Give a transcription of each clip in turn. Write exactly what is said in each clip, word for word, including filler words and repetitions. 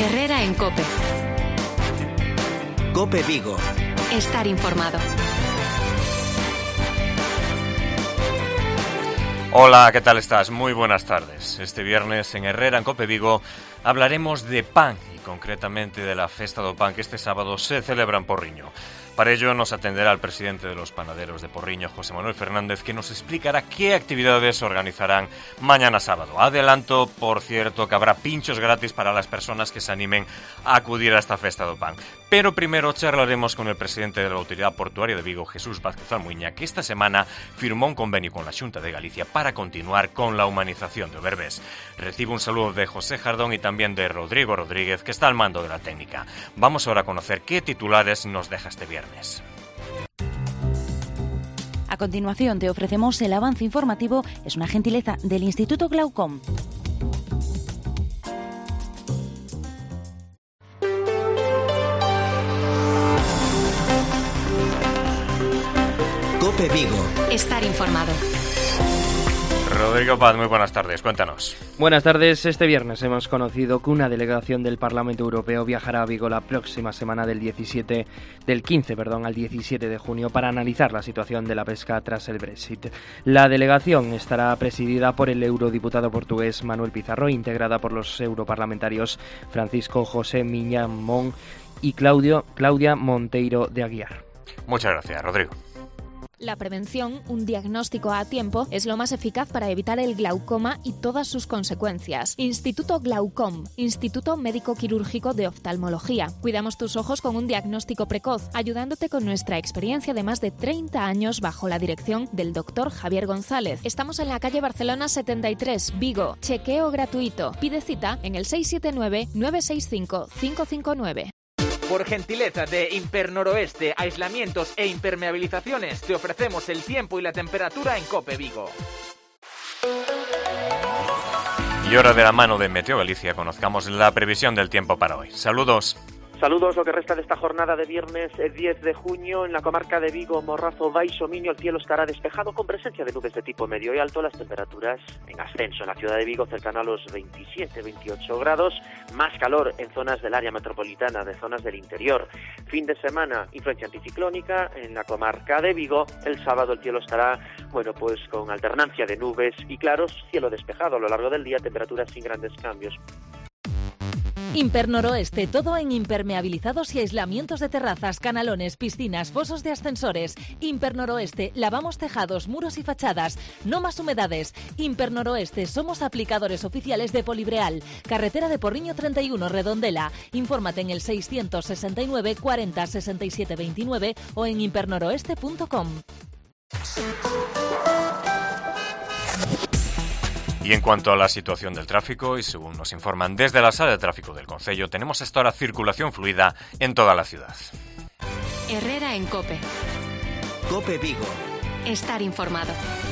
Herrera en COPE. COPE Vigo. Estar informado. Hola, ¿qué tal estás? Muy buenas tardes. Este viernes en Herrera en COPE Vigo hablaremos de pan y concretamente de la Festa do Pan que este sábado se celebra en Porriño. Para ello nos atenderá el presidente de los panaderos de Porriño, José Manuel Fernández, que nos explicará qué actividades organizarán mañana sábado. Adelanto, por cierto, que habrá pinchos gratis para las personas que se animen a acudir a esta Festa do Pan. Pero primero charlaremos con el presidente de la Autoridad Portuaria de Vigo, Jesús Vázquez Almuiña, que esta semana firmó un convenio con la Xunta de Galicia para continuar con la humanización de Overbés. Recibo un saludo de José Jardón y también de Rodrigo Rodríguez, que está al mando de la técnica. Vamos ahora a conocer qué titulares nos deja este viernes. A continuación te ofrecemos el avance informativo, es una gentileza del Instituto Glaucom. COPE Vigo. Estar informado. Rodrigo Paz, muy buenas tardes, cuéntanos. Buenas tardes. Este viernes hemos conocido que una delegación del Parlamento Europeo viajará a Vigo la próxima semana del diecisiete, del quince, perdón, al diecisiete de junio para analizar la situación de la pesca tras el Brexit. La delegación estará presidida por el eurodiputado portugués Manuel Pizarro, integrada por los europarlamentarios Francisco José Miñamón y Claudio, Claudia Monteiro de Aguiar. Muchas gracias, Rodrigo. La prevención, un diagnóstico a tiempo, es lo más eficaz para evitar el glaucoma y todas sus consecuencias. Instituto Glaucom, Instituto Médico Quirúrgico de Oftalmología. Cuidamos tus ojos con un diagnóstico precoz, ayudándote con nuestra experiencia de más de treinta años bajo la dirección del doctor Javier González. Estamos en la calle Barcelona setenta y tres, Vigo. Chequeo gratuito. Pide cita en el seis siete nueve, nueve seis cinco, cinco cinco nueve. Por gentileza de Impernoroeste, Aislamientos e Impermeabilizaciones, te ofrecemos el tiempo y la temperatura en COPE Vigo. Y ahora de la mano de Meteo Galicia conozcamos la previsión del tiempo para hoy. Saludos. Saludos, lo que resta de esta jornada de viernes diez de junio en la comarca de Vigo, Morrazo, Baixo, Miño, el cielo estará despejado con presencia de nubes de tipo medio y alto, las temperaturas en ascenso en la ciudad de Vigo cercano a los veintisiete a veintiocho grados, más calor en zonas del área metropolitana, de zonas del interior. Fin de semana, influencia anticiclónica en la comarca de Vigo, el sábado el cielo estará, bueno, pues con alternancia de nubes y claros, cielo despejado a lo largo del día, temperaturas sin grandes cambios. Impernoroeste, todo en impermeabilizados y aislamientos de terrazas, canalones, piscinas, fosos de ascensores. Impernoroeste, lavamos tejados, muros y fachadas. No más humedades. Impernoroeste, somos aplicadores oficiales de Polibreal. Carretera de Porriño treinta y uno, Redondela. Infórmate en el seiscientos sesenta y nueve, cuarenta, sesenta y siete veintinueve o en impernoroeste punto com. Y en cuanto a la situación del tráfico, y según nos informan desde la sala de tráfico del Concello, tenemos hasta ahora circulación fluida en toda la ciudad. Herrera en COPE. COPE Vigo. Estar informado.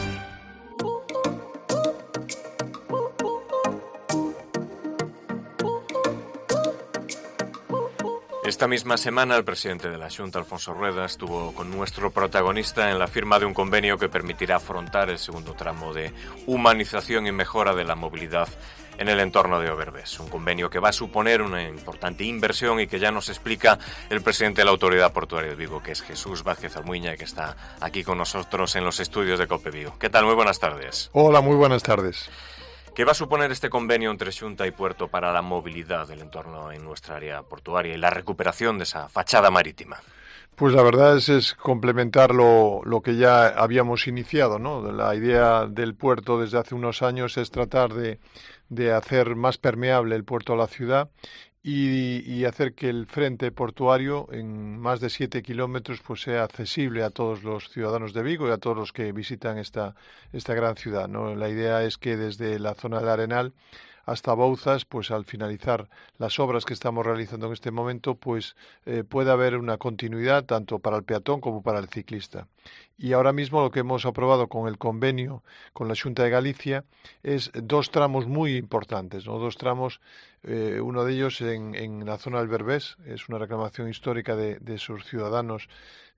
Esta misma semana el presidente de la Xunta, Alfonso Rueda, estuvo con nuestro protagonista en la firma de un convenio que permitirá afrontar el segundo tramo de humanización y mejora de la movilidad en el entorno de Overbés. Un convenio que va a suponer una importante inversión y que ya nos explica el presidente de la Autoridad Portuaria de Vigo, que es Jesús Vázquez Almuiña, que está aquí con nosotros en los estudios de COPE Vigo. ¿Qué tal? Muy buenas tardes. Hola, muy buenas tardes. ¿Qué va a suponer este convenio entre Xunta y Puerto para la movilidad del entorno en nuestra área portuaria y la recuperación de esa fachada marítima? Pues la verdad es, es complementar lo, lo que ya habíamos iniciado, ¿no? La idea del puerto desde hace unos años es tratar de, de hacer más permeable el puerto a la ciudad y, y hacer que el frente portuario en más de siete kilómetros pues sea accesible a todos los ciudadanos de Vigo y a todos los que visitan esta, esta gran ciudad, ¿no? La idea es que desde la zona del Arenal hasta Bouzas, pues al finalizar las obras que estamos realizando en este momento, pues eh, puede haber una continuidad tanto para el peatón como para el ciclista. Y ahora mismo lo que hemos aprobado con el convenio con la Xunta de Galicia es dos tramos muy importantes, ¿no? Dos tramos, eh, uno de ellos en, en la zona del Berbés, es una reclamación histórica de, de sus ciudadanos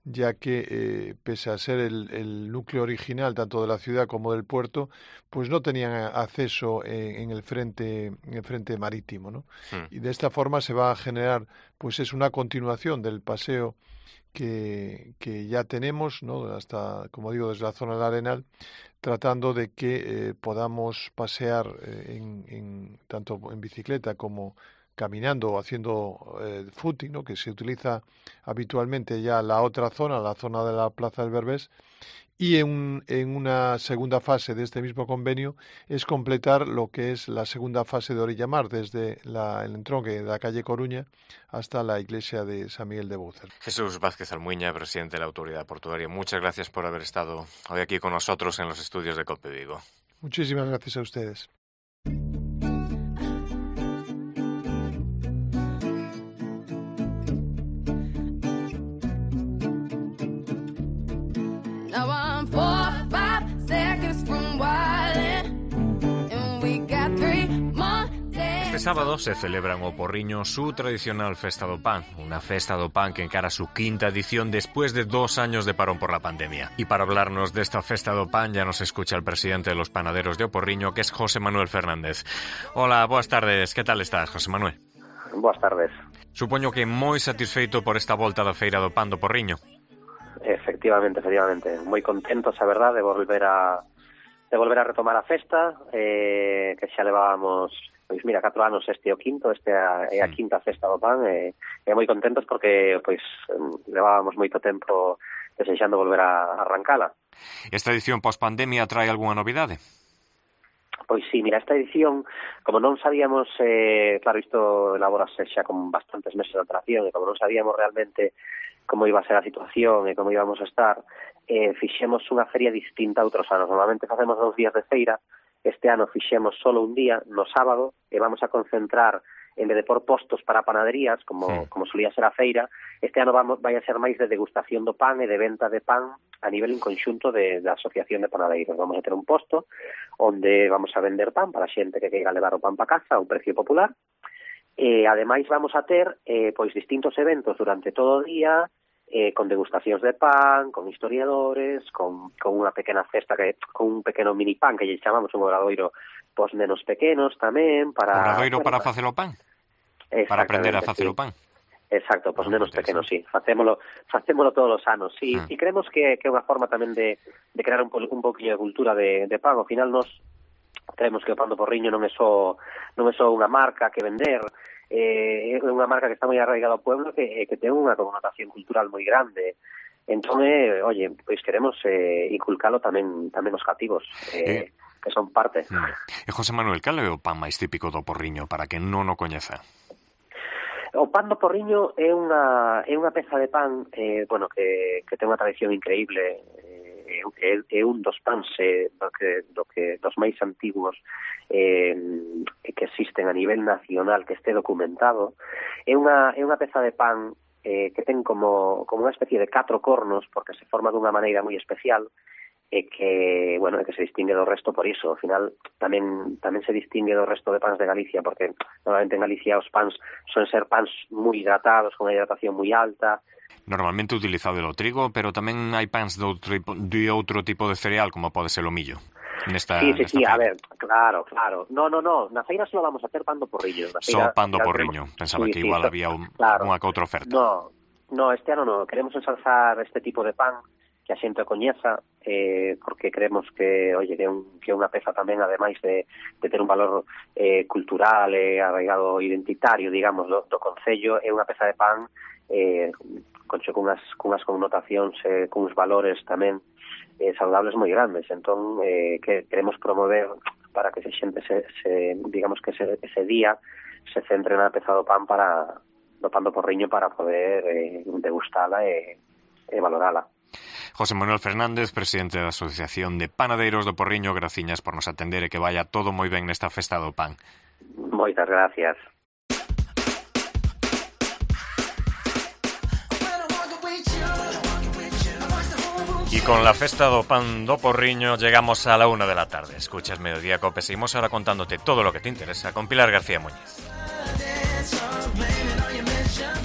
ya que eh, pese a ser el, el núcleo original tanto de la ciudad como del puerto, pues no tenían acceso en, en el frente en el frente marítimo, ¿no? Hmm. Y de esta forma se va a generar, pues es una continuación del paseo que, que ya tenemos, ¿no? Hasta, como digo, desde la zona del Arenal, tratando de que eh, podamos pasear eh, en, en, tanto en bicicleta como caminando o haciendo eh, footing, ¿no? Que se utiliza habitualmente ya la otra zona, la zona de la Plaza del Berbés, y en, en una segunda fase de este mismo convenio es completar lo que es la segunda fase de Orilla Mar, desde la, el entronque de la calle Coruña hasta la iglesia de San Miguel de Búcer. Jesús Vázquez Almuña, presidente de la Autoridad Portuaria, muchas gracias por haber estado hoy aquí con nosotros en los estudios de COPE Vigo. Muchísimas gracias a ustedes. Este sábado se celebra en O Porriño su tradicional Festa do Pan, una Festa do Pan que encara su quinta edición después de dos años de parón por la pandemia. Y para hablarnos de esta Festa do Pan ya nos escucha el presidente de los panaderos de O Porriño, que es José Manuel Fernández. Hola, boas tardes, que tal estás, José Manuel? Boas tardes. Supoño que moi satisfeito por esta volta da Feira do Pan do Porriño. Efectivamente, efectivamente. Moi contentos, a verdade, de volver a de volver a retomar a festa, eh, que xa levábamos, pois mira, catro anos este o quinto, este é a quinta Festa do Pan, e, e moi contentos porque pois levábamos moito tempo desexando volver a arrancala. Esta edición post-pandemia trae algunha novidade? Pois sí, mira, esta edición, como non sabíamos, eh, claro, isto elaborase xa con bastantes meses de antelación, e como non sabíamos realmente como iba a ser a situación e como íbamos a estar, eh, fixemos unha feria distinta a outros anos. Normalmente facemos dous días de feira, este ano fixemos solo un día, no sábado, e vamos a concentrar, en vez de por postos para panaderías, como, sí. como solía ser a feira, este ano vamos, vai a ser máis de degustación do pan e de venta de pan a nivel en conxunto de, da Asociación de Panadeiros. Vamos a ter un posto onde vamos a vender pan para a xente que queira levar o pan para casa a un precio popular. E ademais vamos a ter eh, pois distintos eventos durante todo o día, eh, con degustacións de pan, con historiadores, con, con unha pequena festa, que con un pequeno mini pan que lle chamamos un obradoiro pos nenos pequenos tamén para... Obradoiro bueno, para facer o pan? Para aprender a facer sí. o pan? Exacto, pos nenos pequenos, sí. Facémolo, facémolo todos os anos, sí. Ah. E creemos que, que é unha forma tamén de, de crear un, un poquinho de cultura de, de pan. Ao final nos creemos que o pan do Porriño non é só non é só unha marca que vender, eh, é unha marca que está moi arraigada ao pueblo, que, que ten unha connotación cultural moi grande. Entón, eh, oye, pois queremos eh, inculcalo tamén tamén os cativos, eh, eh. que son parte. E José Manuel, cal é o pan máis típico do Porriño, para que non o coñeza? O pan do Porriño é unha é unha peza de pan, eh, bueno, que, que ten unha tradición increíble, eh, é, é un dos pans eh, do que, do que dos máis antiguos eh, que existen a nivel nacional, que este documentado. É unha é unha peza de pan eh, que ten como como unha especie de catro cornos, porque se forma dunha maneira moi especial, e que, bueno, que se distingue do resto por iso. Ao final tamén tamén se distingue do resto de pans de Galicia, porque normalmente en Galicia os pans son ser pans moi hidratados, con unha hidratación moi alta. Normalmente utilizado o trigo, pero tamén hai pans de outro, de outro tipo de cereal, como pode ser o millo. Nesta, sí, sí, nesta sí, feira. A ver, claro, claro. No, no, no, na feira só vamos a ter pan do Porriño. Na feira, só pan do Porriño. Tenemos... Pensaba sí, que igual sí, había un, claro. unha que outra oferta. No, no, este ano no. Queremos ensalzar este tipo de pan, que a xente o coñeza, eh, porque creemos que, oye, que é un, que é unha peza tamén, ademais de, de ter un valor eh, cultural e eh, arraigado identitario, digamos, do, do concello, é unha peza de pan eh, concho cunhas, cunhas connotacións, eh, cuns valores tamén eh, saludables moi grandes. Entón, eh, que queremos promover para que se xente, se, se, digamos que ese, ese día se centre na peza do pan para do pan do Porriño para poder eh, degustala e, e valorala. José Manuel Fernández, presidente da Asociación de Panadeiros do Porriño, graciñas por nos atender e que vaya todo moi ben nesta Festa do Pan. Moitas gracias. Y con la Festa do Pan do Porriño llegamos a la una de la tarde. Escuchas Mediodía Cope. Seguimos ahora contándote todo lo que te interesa con Pilar García Muñiz.